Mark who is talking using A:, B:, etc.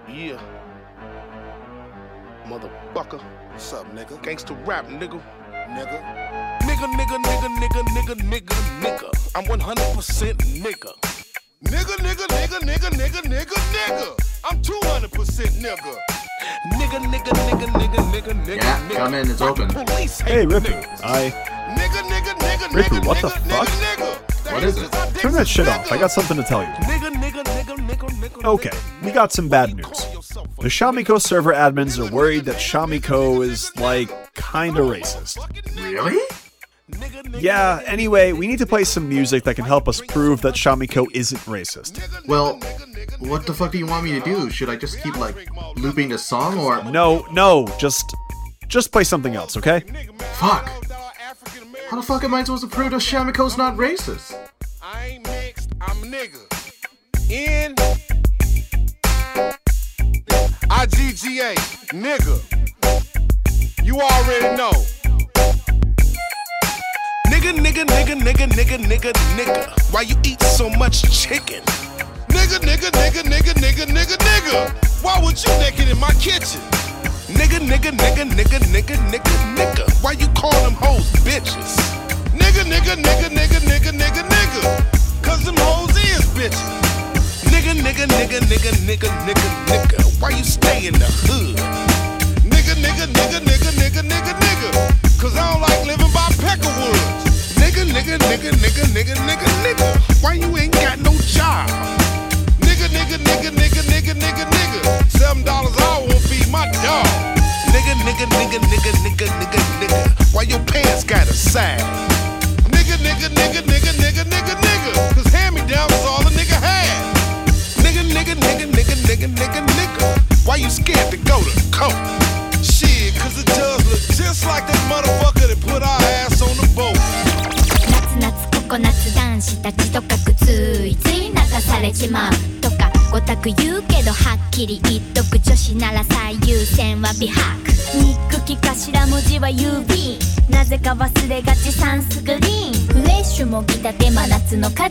A: Yeah. Motherfucker.
B: What's up, nigga?
A: Gangsta rap, nigga.
B: Nigga.
A: Nigga. I'm 100% nigga.
B: Nigga. I'm 200% nigga.
A: Nigga.
C: Yeah, come in, it's open.
D: Hey, Ripu.
B: Nigga.
D: Ripu, what the fuck?
C: What is it?
D: Turn that shit off. I got something to tell you. Okay, we got some bad news. The Shamiko server admins are worried that Shamiko is, like, kinda racist.
C: Really?
D: Yeah, anyway, we need to play some music that can help us prove that Shamiko isn't racist.
C: Well, what the fuck do you want me to do? Should I just keep, like, looping the song, or...
D: No, just play something else, okay?
C: Fuck! How the fuck am I supposed to prove that Shamiko's not racist?
B: I ain't mixed, I'm a nigga. N IGGA, nigga. You already know.
A: Nigga. Why you eat so much chicken?
B: Nigga. Why would you naked in my kitchen?
A: Nigga. Why you call them hoes bitches?
B: Nigga. Cause them hoes is bitches.
A: Nigga. Why you stay in the hood?
B: Nigga. Cause I don't like living by Peckerwoods.
A: Nigga. Why you ain't got no job?
B: Nigga. $7 an hour won't feed my dog.
A: Nigga. Why your pants gotta sag?
B: Nigga. Cause hand-me-downs is all a nigga had.
A: Nigga. Why you scared to go to court?
B: Shit, cause it does look just like that motherfucker that put our ass on the boat.
E: 夏ココナツ男子たちとかくつい流されちまうとかごたく言うけどはっきり言っとく女子なら最優先は美白憎き頭文字は UV なぜか忘れがちサンスクリーンフレッシュもぎたて真夏の果